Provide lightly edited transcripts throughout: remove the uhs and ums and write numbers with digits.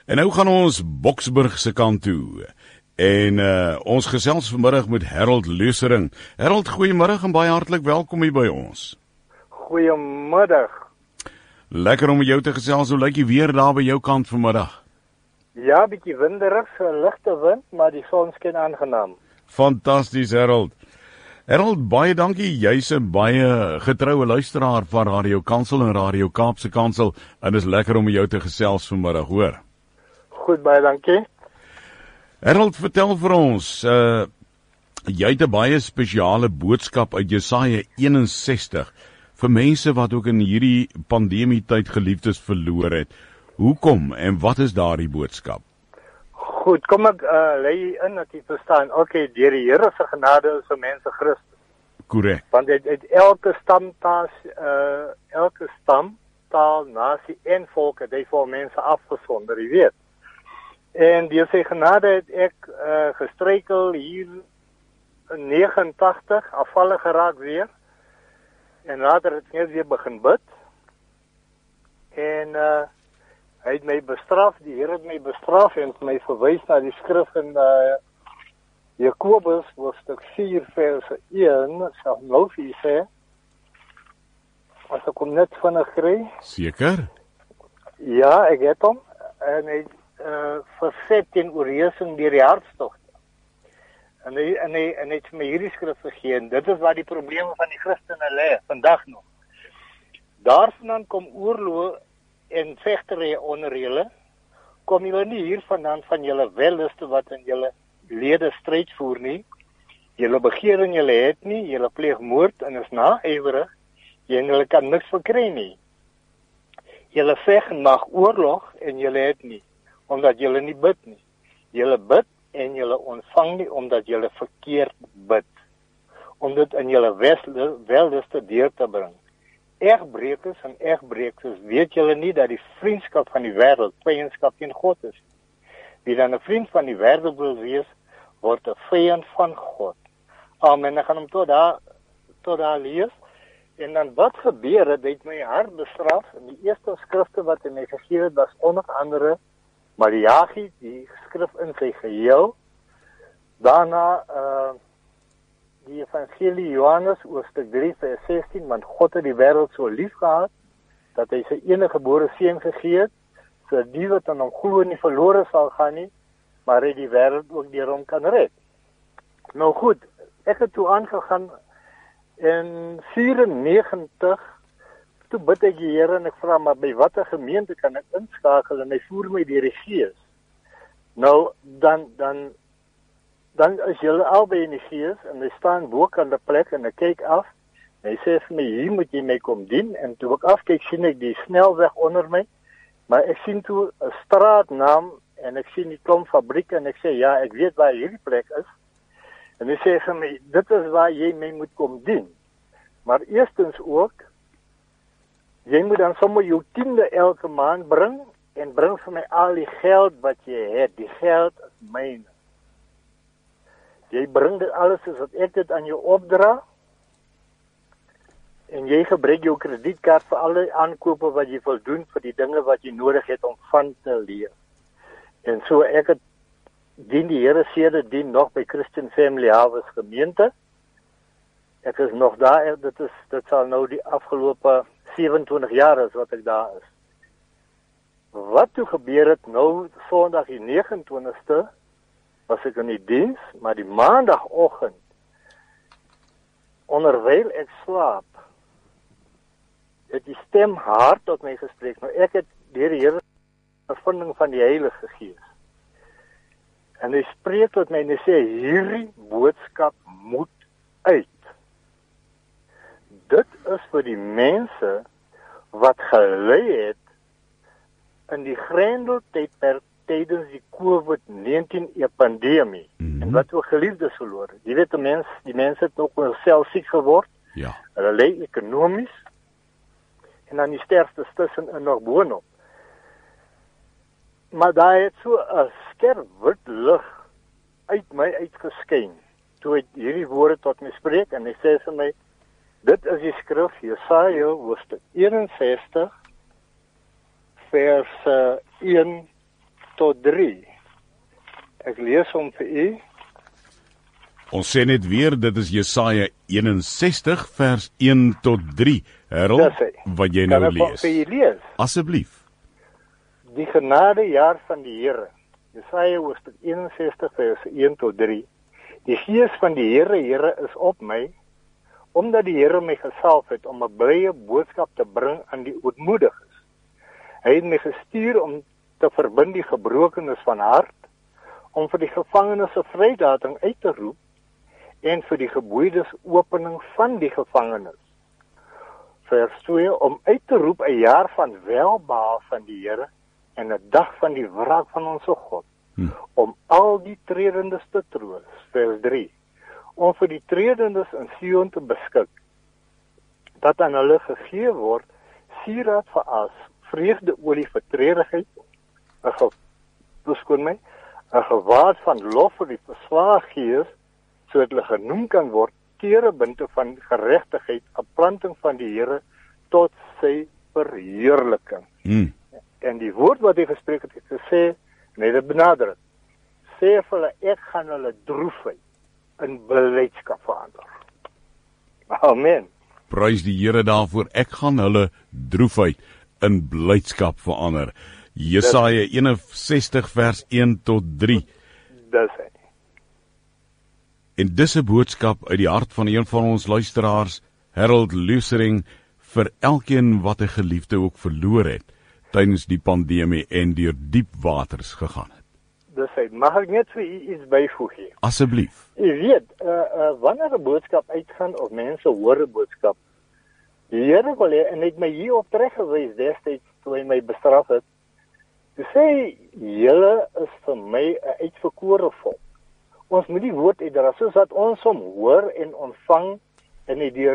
En nou gaan ons Boksburg se kant toe. En ons gesels vanmiddag met Harold Leusering. Harold, goeiemiddag en baie hartlik welkom hier by ons. Goeiemiddag. Lekker om met jou te gesels. Hoe lyk die weer daar by jou kant vanmiddag? Ja, bietjie winderig, so 'n ligte wind, maar die son skyn aangenaam. Fantasties, Harold. Harold, baie dankie. Jy's 'n baie getroue luisteraar van Radio Kansel en Radio Kaapse Kansel en dit is lekker om met jou te gesels vanmiddag, hoor. Goed, baie dankie. Harold, vertel vir ons, jy het 'n baie spesiale boodskap uit Jesaja 61 vir mense wat ook in hierdie pandemie tyd geliefdes verloor het. Hoekom en wat is daardie boodskap? Goed, kom ek lê in dat jy verstaan. Okay, deur die Here se genade is vir mense Christus. Korrek. Want dit elke stam, taal, nasie en volk het hy vir mense afgesonder, jy weet. En deur sy genade het ek gestruikel hier in 89 afvallig geraak weer. En later het ek net weer begin bid. En hy het my bestraf, die Here het my bestraf en my verwys na die skrif in Jakobus hoofstuk 4 vers 1, sal nou vir u sê. As ek kom net vinnig kry. Seker? Ja, ek het hom en hy verset teen oorheersing deur die hartstogte. En hy het my hierdie skrif gegee en dit is waar die probleme van die Christene lê vandag nog. Daarvandaan kom oorlog en vegtery onder julle, kom julle nie hiervandaan van julle welluste wat in julle lede stryd voer nie. Julle begeer en julle het nie, julle pleeg moord en is naïwerig, en julle kan niks verkry nie. Julle veg en mag oorlog en julle het nie, omdat julle nie bid nie. Julle bid en julle ontvang nie, omdat julle verkeerd bid, om dit in julle welluste deur te bring. Egbrekers en egbreeksters, weet julle nie dat die vriendskap van die wêreld vyandskap teen God is? Wie dan 'n vriend van die wêreld wil wees, word 'n vyand van God. Amen. Ek gaan hom tot daar lees. En dan wat gebeur het, het my hart bestraf. En die eerste skrifte wat hy my gegee het, was onder andere Maleagi, die skrif in sy geheel. Daarna die Evangelie Johannes, hoofstuk 3 vers 16, want God het die wêreld so lief gehad, dat hy sy enige gebore seun gegee het, sodat die wat aan hom glo nie verlore sal gaan nie, maar hy die wêreld ook deur hom kan red. Nou goed, ek het toe aangegaan in 94, toe bid ek die Here en ek vra maar by watter gemeente kan ek inskakel en hy voer my deur die Gees. Nou, dan is julle albei in die Gees en hy staan bokant die plek en ek kyk af en hy sê vir my, hier moet jy my kom dien en toe ek afkyk sien ek die snelweg onder my, maar ek sien toe 'n straatnaam en ek sien die klomp fabrieke en ek sê, ja, ek weet waar hierdie plek is. En hy sê vir my, dit is waar jy my moet kom dien. Maar eerstens ook, jy moet dan sommer jou 10de elke maand bring en bring vir my al die geld wat jy het. Die geld is myne. Jy bring dit alles soos ek dit aan jou opdra en jy gebruik jou kredietkaart vir alle aankope wat jy wil doen vir die dinge wat jy nodig het om van te leef. En so ek het dien die Here sedertdien nog by Christian Family Harvest gemeente. Ek is nog daar, dit sal nou die afgelope 27 jaar is wat ek daar is. Wat toe gebeur het nou Sondag die 29ste was ek in die diens, maar die maandagoggend onderwyl ek slaap het die stem hard tot my gespreek. Nou ek het deur die Here ervinding van die Heilige Gees. En hy spreek tot my en hy sê, hierdie boodskap moet uit. Dit is vir die mense wat gelei het in die grendeltydperk tydens die COVID-19 pandemie. En wat ook geliefdes verloor. Jy weet, die mense het ook self siek geword. Ja. Hulle lei ekonomies en dan die sterftes tussen nog boonop. Maar daar het so 'n skerp wit lig uit my uitgeskyn toe hy hierdie woorde tot my spreek en hy sê vir my, dit is die skrif Jesaja hoofstuk 61 vers 1 tot 3. Ek lees hom vir u. Ons sê net weer, dit is Jesaja 61 vers 1 tot 3. Harold, Dis hy. wat jy Kan nou ek lees. vir u lees? Asseblief. Die genadejaar van die Here. Jesaja hoofstuk 61 vers 1 tot 3. Die gees van die Here is op my, omdat die Here my gesalf het om 'n blye boodskap te bring aan die ootmoediges. Hy het my gestuur om te verbind die gebrokenes van hart, om vir die gevangenes 'n vrylating uit te roep en vir die geboeides opening van die gevangenes. Vers 2, om uit te roep 'n jaar van welbehae van die Here en 'n dag van die wraak van ons God. Om al die tredendes te troos. Vers 3, om vir die tredendes in Sion te beskik, dat aan hulle gegee word sieraad vir as, vreugdeolie vir treurigheid, 'n gewaad van lof vir die verslae gees, sodat hulle genoem kan word terebinte van geregtigheid, 'n planting van die Here tot sy verheerliking. En die woord wat hy gespreek het gesê, net dit benadruk. Sê vir hulle, ek gaan hulle droefheid in blydskap verander. Amen. Prys die Here daarvoor. Ek gaan hulle droefheid in blydskap verander. Jesaja 61 vers 1 tot 3. Dis hy. En dis 'n boodskap uit die hart van een van ons luisteraars, Harold Lusering, vir elkeen wat 'n geliefde ook verloor het tydens die pandemie en deur diep waters gegaan het. Dis hy. Mag ek net vir u iets byvoeg hier? Asseblief. U weet, wanneer 'n boodskap uitgaan of mense hoor 'n boodskap, die Here wil hê, en hy het my hier op tereggewys destyds toe hy my bestraf het, te sê, julle is vir my 'n uitverkore volk. Ons moet die woord uitdra, soos dat ons hom hoor en ontvang en hy deur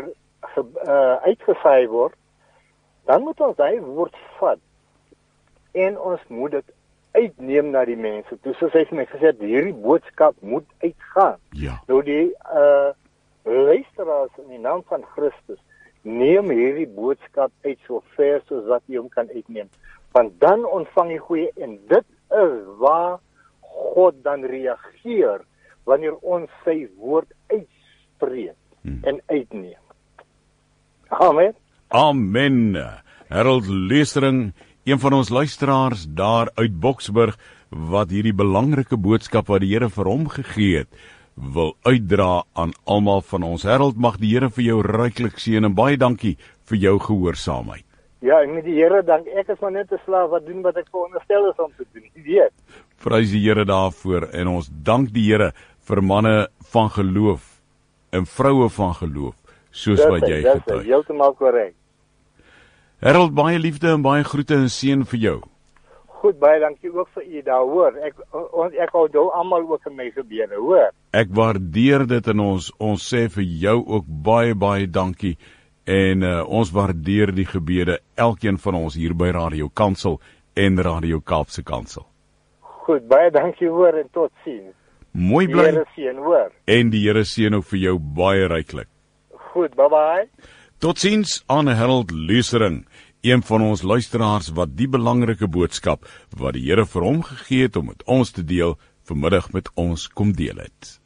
uitgesaai word, dan moet ons daai woord vat en ons moet dit uitneem na die mense. Toe soos hy vir my gesê het, hierdie boodskap moet uitgaan. Ja. Nou die luisteraars in die naam van Christus, neem hierdie boodskap uit so ver soos wat jy hom kan uitneem. Want dan ontvang jy goeie, en dit is waar God dan reageer wanneer ons sy woord uitspreek en uitneem. Amen. Amen. Harold Lusering, een van ons luisteraars daar uit Boksburg, wat hierdie belangrike boodskap wat die Here vir hom gegee het, wil uitdra aan almal van ons. Harold, mag die Here vir jou ryklik seën en baie dankie vir jou gehoorsaamheid. Ja, en met die Here dank. Ek is maar net 'n slaaf wat doen wat ek veronderstel is om te doen. Jy weet. Prys die Here daarvoor en ons dank die Here vir manne van geloof en vroue van geloof, soos wat jy getuig. getuig. Dis heeltemal korrek. Harold, baie liefde en baie groete en seën vir jou. Goed, baie dankie ook vir u daar, hoor. Ek hou dou almal ook in my gebede, hoor. Ek waardeer dit en ons sê vir jou ook baie dankie en ons waardeer die gebede, elkeen van ons hier by Radio Kansel en Radio Kaapse Kansel. Goed, baie dankie, hoor, en tot sien. Mooi Die bly Here seën, hoor. en die Here seën ook vir jou baie ryklik. Goed, bye-bye. Totsiens aan Harold Lusering, een van ons luisteraars wat die belangrike boodskap wat die Here vir hom gegee het om met ons te deel, vanmiddag met ons kom deel het.